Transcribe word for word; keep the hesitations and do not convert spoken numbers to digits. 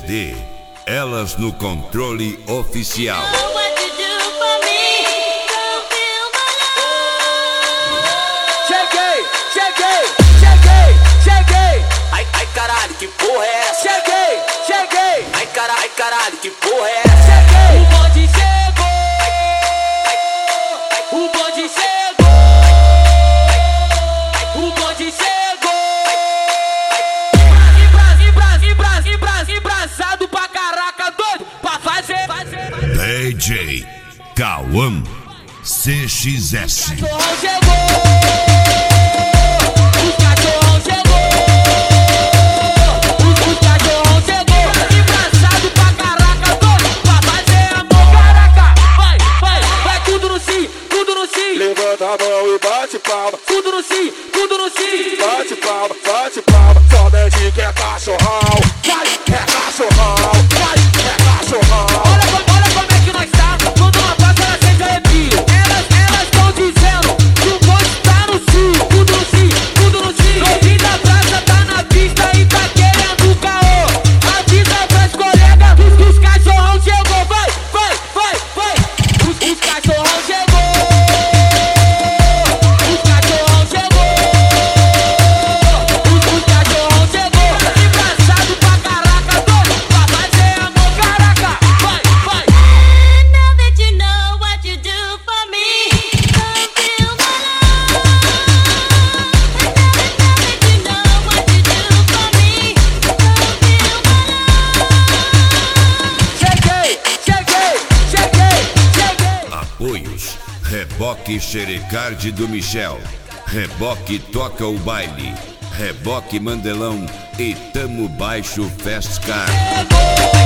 D, elas no controle oficial. Cheguei, cheguei, cheguei, cheguei. Ai, ai, caralho, que porra é essa? Cheguei, cheguei. Ai, caralho, ai, caralho, que porra é essa? Cheguei. O bonde chegou. O bonde chegou. O bonde chegou. Embras, embras, embras, embrasado pra caraca, doido pra fazer. D J Cauã C X S. Cachorrão chegou. Os cachorrão chegou. Os, os cachorrão chegou. Embraçado pra caraca, doido pra fazer amor. Caraca, vai, vai, vai tudo no sim, tudo no sim. Levanta a mão e bate palma. Tudo no sim, tudo no sim. Bate palma, bate palma. Somente que é cachorrão. Vai, é cachorrão. Vai, é cachorrão. Olha, como- olha como é que nós tá. Quando uma passa, ela sente arrepio. Elas, elas tão dizendo que o bonde tá no cio. Tudo no cio, tudo no cio. Novinho da praça tá na pista e tá querendo caô. Avisa pras colegas que os cachorrão chegou. Vai, vai, vai, vai. Os, os cachorrão chegou. Os cachorrão chegou. Os, os cachorrão chegou. Engraçado pra caraca, doido pra fazer amor. Caraca, vai, vai. Now that you know what you do for me, come feel my love. Now that you know what you do for me, come feel my love. Cheguei, cheguei, cheguei, cheguei. Apoios: Reboque Xerecard do Michel, Reboque Toca o Baile, Reboque Mandelão e Tamo Baixo Fast Car. Chegou.